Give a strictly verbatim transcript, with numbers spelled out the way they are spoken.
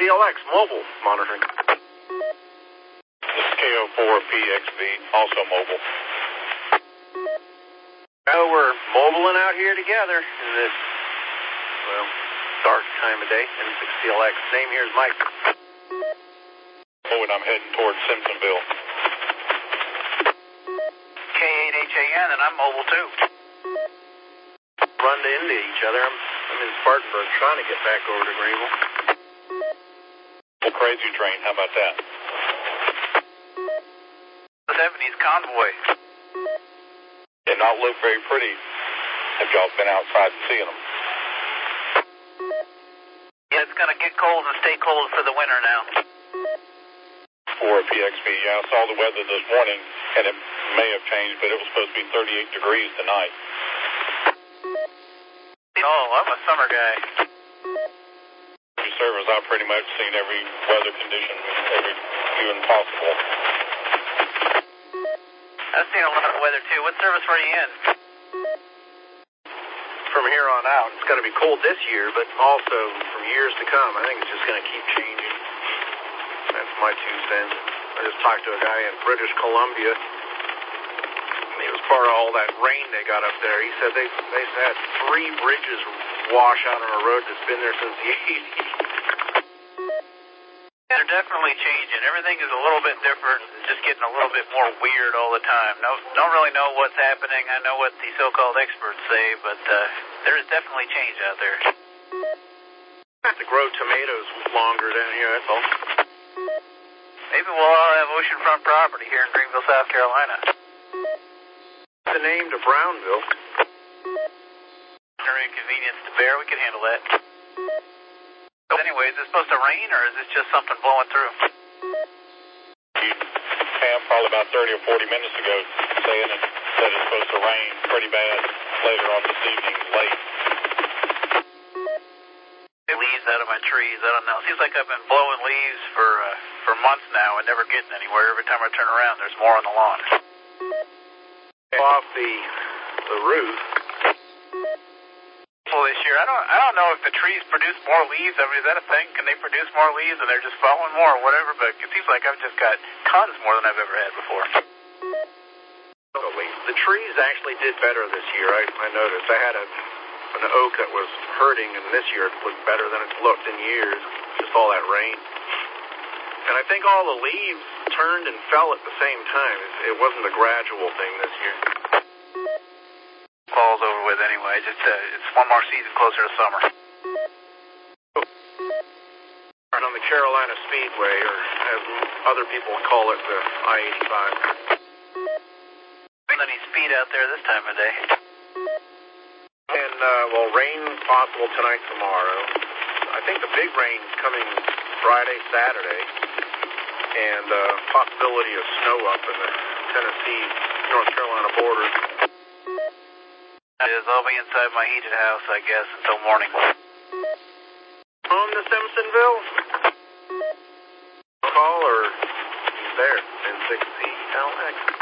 L X mobile monitoring. This is K O four P X V, also mobile. Oh, we're mobiling out here together in this, well, dark time of day. N six C L X. Name here is Mike. Oh, and I'm heading towards Simpsonville. K eight H A N, and I'm mobile too. Run into each other. I'm, I'm in Spartanburg trying to get back over to Greenville. Well, crazy train, how about that? The seventies convoy. They not look very pretty. Have y'all been outside and seeing them? Yeah, it's going to get cold and stay cold for the winter now. For P X V, yeah, I saw the weather this morning, and it may have changed, but it was supposed to be thirty-eight degrees tonight. Oh, I'm a summer guy. Every service, I've pretty much seen every weather condition, every even possible. I've seen a lot of weather too. What service were you in? From here on out, it's going to be cold this year, but also from years to come. I think it's just going to keep changing. That's my two cents. I just talked to a guy in British Columbia. He was part of all that rain they got up there. He said they they've had three bridges wash out on a road that's been there since the eighties. They're definitely changing. Everything is a little bit different. It's just getting a little bit more weird all the time. No, don't really know what's happening. I know what the so-called experts say, but uh, there is definitely change out there. Have to grow tomatoes longer down here, that's all. Maybe we'll all have oceanfront property here in Greenville, South Carolina. The name to Brownville. Or inconvenience to bear, we can handle that. So anyway, is it supposed to rain, or is this just something blowing through? Pam, probably about thirty or forty minutes ago, saying it, that it's supposed to rain pretty bad later on this evening, late. Leaves out of my trees, I don't know. Seems like I've been blowing leaves for uh, for months now and never getting anywhere. Every time I turn around, there's more on the lawn. Off the the roof. Well, this year, I don't I don't know if the trees produce more leaves. I mean, is that a thing? Can they produce more leaves and they're just falling more or whatever? But it seems like I've just got tons more than I've ever had before. The trees actually did better this year. I, I noticed. I had a an oak that was hurting, and this year it looked better than it's looked in years. Just all that rain. And I think all the leaves turned and fell at the same time. It, it wasn't a gradual thing this year. Fall's over with anyway. Just uh, it's one more season closer to summer. And on the Carolina Speedway, or as other people call it, the I eighty-five. Any speed out there this time of day? And, uh, well, rain possible tonight, tomorrow. I think the big rain's coming Friday, Saturday. And, uh, possibility of snow up in the Tennessee, North Carolina border. It is. I'll be inside my heated house, I guess, until morning. Home to Simpsonville? Call or there, N six C L X.